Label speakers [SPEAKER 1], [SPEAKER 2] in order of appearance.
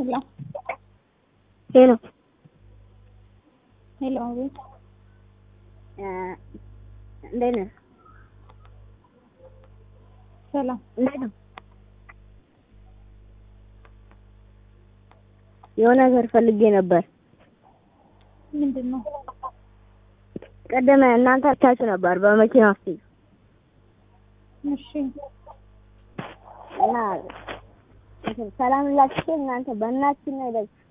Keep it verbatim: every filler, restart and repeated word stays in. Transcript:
[SPEAKER 1] Hello.
[SPEAKER 2] Hello.
[SPEAKER 1] Hello, አቤት።
[SPEAKER 2] እንዴት ነህ?
[SPEAKER 1] ሰላም።
[SPEAKER 2] እንዴት ነው? የሆነ ነገር ፈልጌ ነበር።
[SPEAKER 1] ምንድነው?
[SPEAKER 2] ቀደም እናንተ አታችሁ ነበር በመኪና ውስጥ።
[SPEAKER 1] እሺ።
[SPEAKER 2] እና ሰላም ላችሁ እናንተ በእናትህ ነው